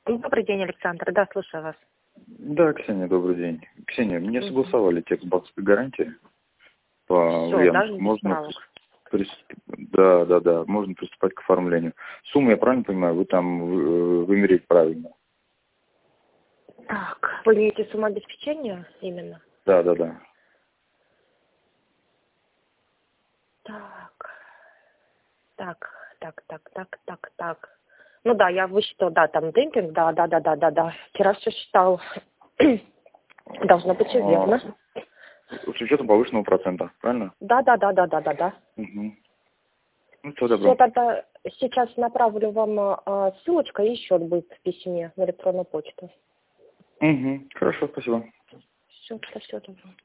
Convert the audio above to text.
Добрый день, Александр. Да, слушаю вас. Да, Ксения, добрый день. Ксения, мне согласовали текст банковской гарантии по Все, даже Ульяновску. без Можно справок. Да, можно приступать к оформлению. Сумму, я правильно понимаю, вы там вымерить правильно? Так, вы имеете сумму обеспечения именно? Да. Так. Ну да, я высчитала, да, там демпинг, да. Вчера все считал. Должно быть все верно. С учетом повышенного процента, правильно? Да. Угу. Ну, все, добро. Все, тогда сейчас направлю вам ссылочка и счет будет в письме на электронную почту. Угу. Хорошо, спасибо. Все, добро.